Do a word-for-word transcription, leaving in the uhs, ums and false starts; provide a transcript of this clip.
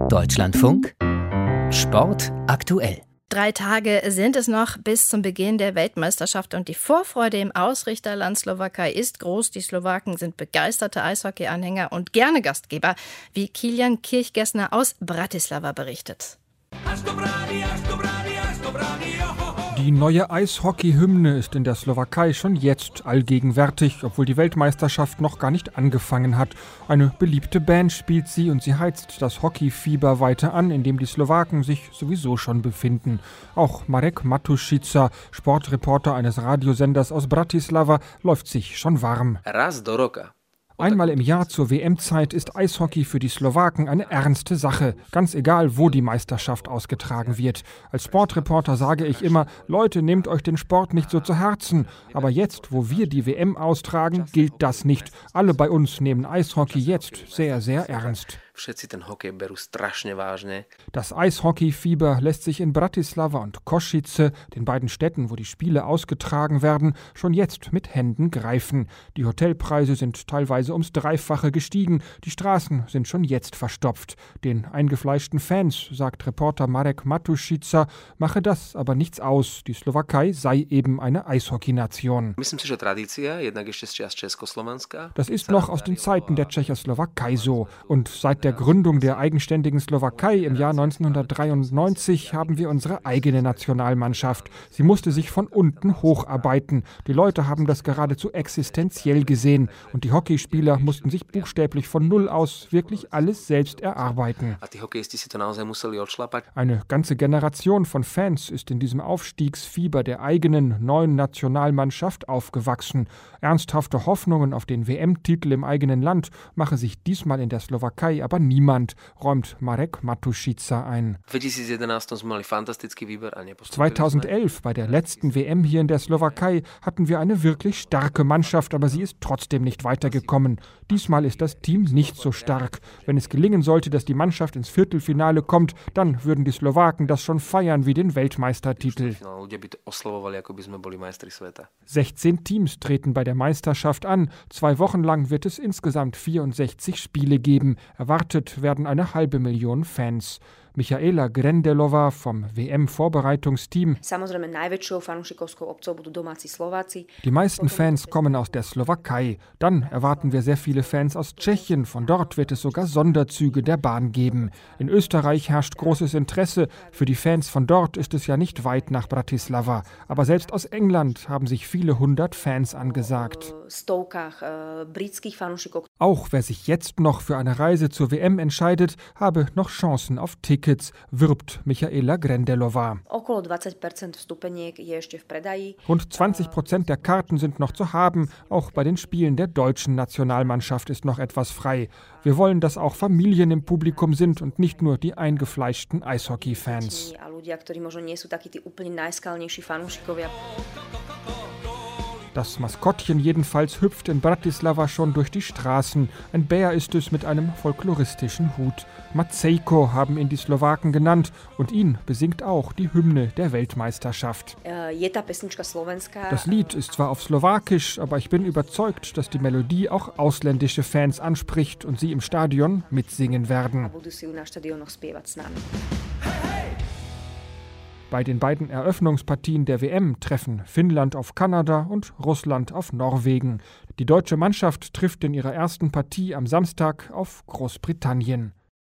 Deutschlandfunk Sport aktuell. Drei Tage sind es noch bis zum Beginn der Weltmeisterschaft und die Vorfreude im Ausrichterland Slowakei ist groß. Die Slowaken sind begeisterte Eishockey-Anhänger und gerne Gastgeber, wie Kilian Kirchgessner aus Bratislava berichtet. Die neue Eishockey-Hymne ist in der Slowakei schon jetzt allgegenwärtig, obwohl die Weltmeisterschaft noch gar nicht angefangen hat. Eine beliebte Band spielt sie und sie heizt das Hockeyfieber weiter an, in dem die Slowaken sich sowieso schon befinden. Auch Marek Matušica, Sportreporter eines Radiosenders aus Bratislava, läuft sich schon warm. Raz do roka. Einmal im Jahr zur W M-Zeit ist Eishockey für die Slowaken eine ernste Sache, ganz egal, wo die Meisterschaft ausgetragen wird. Als Sportreporter sage ich immer, Leute, nehmt euch den Sport nicht so zu Herzen. Aber jetzt, wo wir die W M austragen, gilt das nicht. Alle bei uns nehmen Eishockey jetzt sehr, sehr ernst. Das Eishockey-Fieber lässt sich in Bratislava und Košice, den beiden Städten, wo die Spiele ausgetragen werden, schon jetzt mit Händen greifen. Die Hotelpreise sind teilweise ums Dreifache gestiegen, die Straßen sind schon jetzt verstopft. Den eingefleischten Fans, sagt Reporter Marek Matušica, mache das aber nichts aus. Die Slowakei sei eben eine Eishockey-Nation. Das ist noch aus den Zeiten der Tschechoslowakei so. Und seit der Gründung der eigenständigen Slowakei im Jahr neunzehnhundertdreiundneunzig haben wir unsere eigene Nationalmannschaft. Sie musste sich von unten hocharbeiten. Die Leute haben das geradezu existenziell gesehen. Und die Hockeyspieler mussten sich buchstäblich von Null aus wirklich alles selbst erarbeiten. Eine ganze Generation von Fans ist in diesem Aufstiegsfieber der eigenen neuen Nationalmannschaft aufgewachsen. Ernsthafte Hoffnungen auf den W M-Titel im eigenen Land mache sich diesmal in der Slowakei aber niemand, räumt Marek Matušica ein. zweitausendelf, bei der letzten W M hier in der Slowakei, hatten wir eine wirklich starke Mannschaft, aber sie ist trotzdem nicht weitergekommen. Diesmal ist das Team nicht so stark. Wenn es gelingen sollte, dass die Mannschaft ins Viertelfinale kommt, dann würden die Slowaken das schon feiern wie den Weltmeistertitel. sechzehn Teams treten bei der Meisterschaft an. Zwei Wochen lang wird es insgesamt vierundsechzig Spiele geben. Erwartet werden eine halbe Million Fans. Michaela Grendelová vom W M-Vorbereitungsteam. Die meisten Fans kommen aus der Slowakei. Dann erwarten wir sehr viele Fans aus Tschechien. Von dort wird es sogar Sonderzüge der Bahn geben. In Österreich herrscht großes Interesse. Für die Fans von dort ist es ja nicht weit nach Bratislava. Aber selbst aus England haben sich viele hundert Fans angesagt. Auch wer sich jetzt noch für eine Reise zur W M entscheidet, habe noch Chancen auf Tickets, wirbt Michaela Grendelová. Rund zwanzig Prozent der Karten sind noch zu haben. Auch bei den Spielen der deutschen Nationalmannschaft ist noch etwas frei. Wir wollen, dass auch Familien im Publikum sind und nicht nur die eingefleischten Eishockey-Fans. Das Maskottchen jedenfalls hüpft in Bratislava schon durch die Straßen. Ein Bär ist es mit einem folkloristischen Hut. Macejko haben ihn die Slowaken genannt und ihn besingt auch die Hymne der Weltmeisterschaft. Das Lied ist zwar auf Slowakisch, aber ich bin überzeugt, dass die Melodie auch ausländische Fans anspricht und sie im Stadion mitsingen werden. Bei den beiden Eröffnungspartien der W M treffen Finnland auf Kanada und Russland auf Norwegen. Die deutsche Mannschaft trifft in ihrer ersten Partie am Samstag auf Großbritannien.